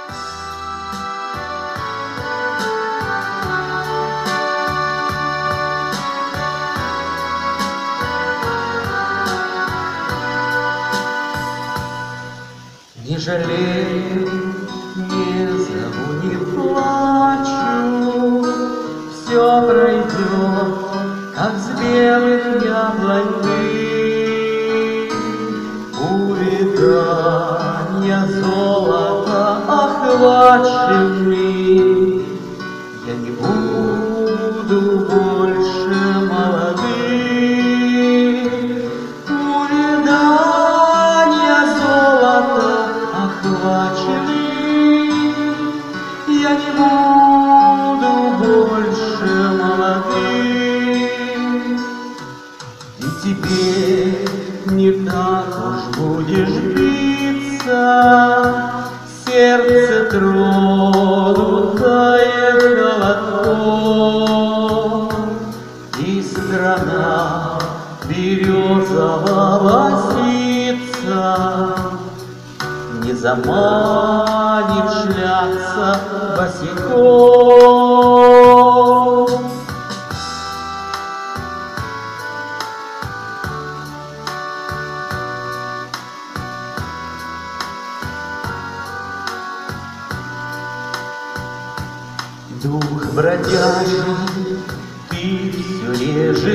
Не жалею, не зову, не плачу, все пройдет, как с белых яблонь дым. Увядания золота охваченный, я не буду больше молодым. Увядания золота охваченный, я не буду больше молодым. И теперь не так уж будешь биться, сердце тронутое холодком, и страна березового ситца не заманит шляться босиком. Дух бродяжий, ты все реже,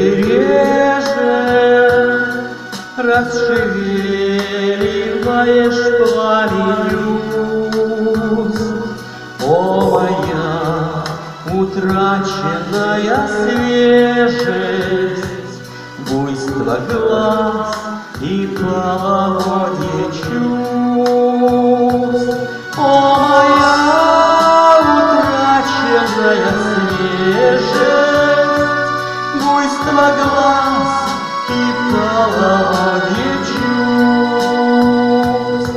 расшевеливаешь пламень уст. О, моя утраченная свежесть, буйство глаз и половодье чувств. О, моя свежесть, буйство глаз и половодье чувств.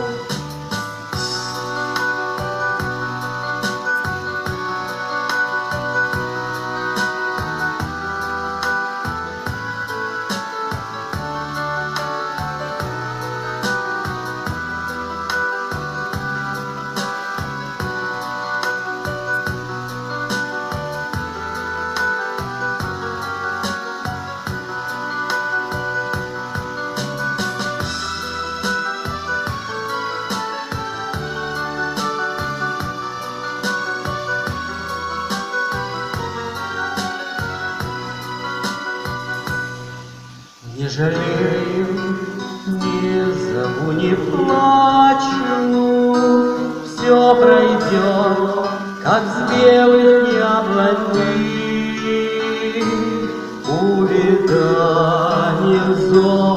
Не жалею, не зову, не плачу, все пройдет, как с белых яблонь дым. Увяданием золота